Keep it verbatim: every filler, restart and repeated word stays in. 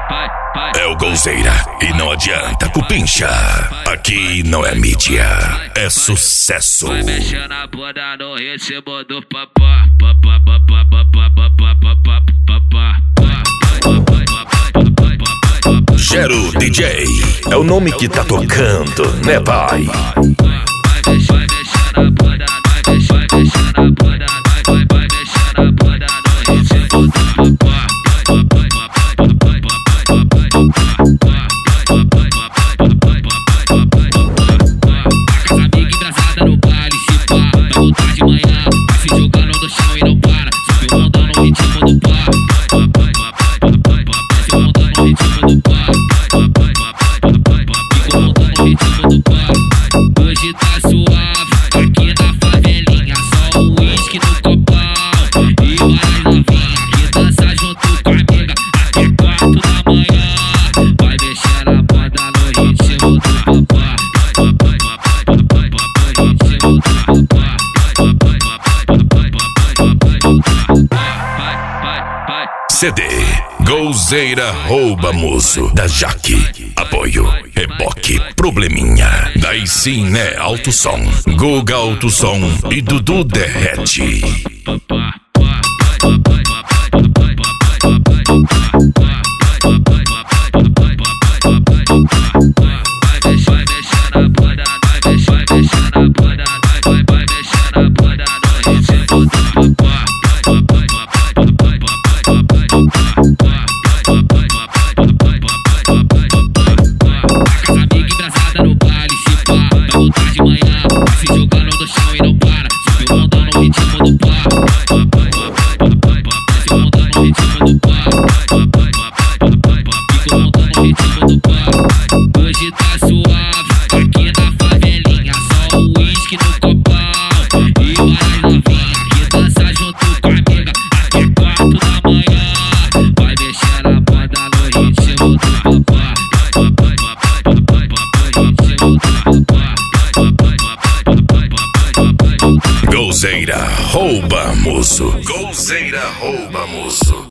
É o Golzeira e não adianta cupincha. Aqui não é mídia, é sucesso. Vai mexer na bunda no ritmo do papá, papá, papá, papá, papá, papá, papá. Gero D J é o nome que tá tocando, né, pai? Vai mexer na bunda, vai mexer, vai mexer na bunda, vai, vai mexer na bunda no ritmo do papá. Hoje tá suave, aqui na favelinha, só o uísque no copão e várias novinhas que dança junto com a amiga até quatro da manhã. Vai mexer na banda no ritmo do papá, no ritmo do papá. C D Golzeira Rouba Muso da Jaque. Apoio Reboque Probleminha. Daí sim, né? Alto Som, Guga Alto Som e Dudu Derrete. Hoje tá suave, aqui na favelinha, só o uísque no copão e várias novinhas que dança junto com a amiga até quatro da manhã. Vai mexer na banda no ritmo do papá, no ritmo do papá. Golzeira Rouba Muso. Golzeira Rouba Muso.